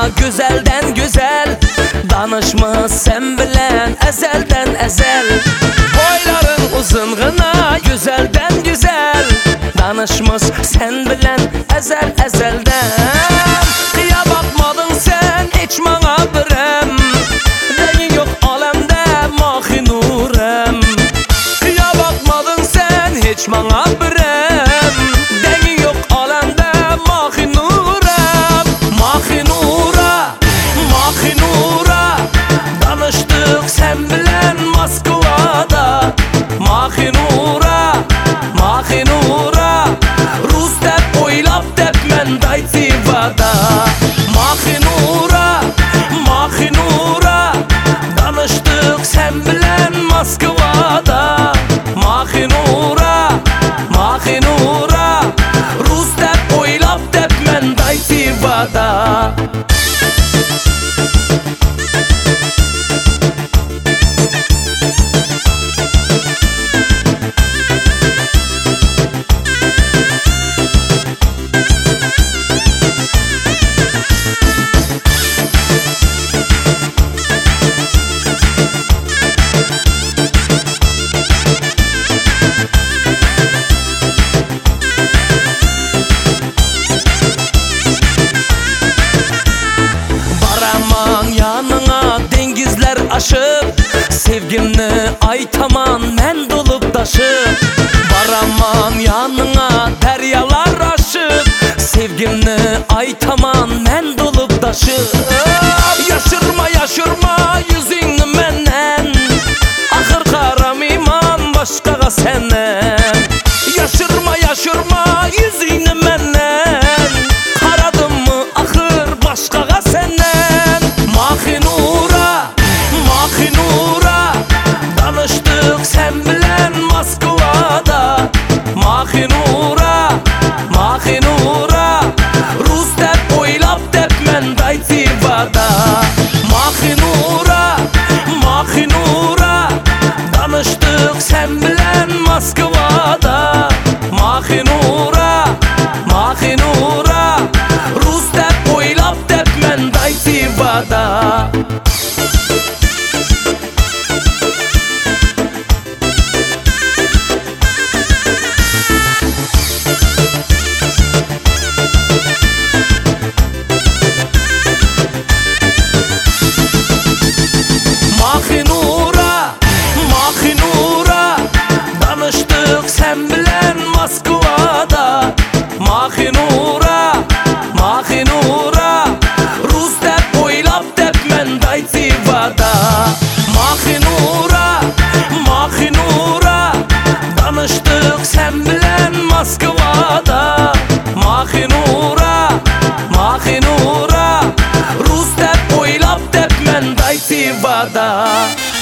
güzelden güzel, danışma sen bilen ezelden ezel. Boyların uzunğuna güzelden güzel, danışmış sen bilen ezel ezelden. Kıya bakmadın sen hiç bana birem, dengin yok alemde mahi nurem. Kıya bakmadın sen hiç bana birem, dengin yok alemde mahi nurem. Mahi nura, mahi nura, danıştık sen bilen Moskova'da. Mahi nura, mahi nura, Rus dep oylap dep men daytivada. Mahi nura, mahi nura, danıştık sen bilen Moskova'da. Mahi nura, mahi nura, Rus dep oylap dep men daytivada. Yanına dengizler aşıp, sevgimni aytaman men dolup taşıp. Baraman yanına deryalar aşıp, sevgimni aytaman men dolup taşıp. Yaşırma yaşırma yüzüngni menden, ahır karamayman başkaga senden. Yaşırma yaşırma yüzüngni menden, karadım mı ahır başkaga senden. Mahi nura, mahi nura, danıştık sen bilen Moskova'da. Mahi nura, mahi nura, Rus dep oylap dep men daytivada. Mahi nura, mahi nura, danıştık sen bilen Moskova'da. Mahi nura, mahi nura, Rus dep oylap dep men daytivada. Mahi nura, mahi nura, danıştık sen bilen Moskova'da. Mahi nura, mahi nura, Rus dep oylap dep men daytivada. Mahi nura, mahi nura, danıştık sen bilen Moskova'da. Mahi nura, mahi nura, Rus dep oylap dep men daytivada.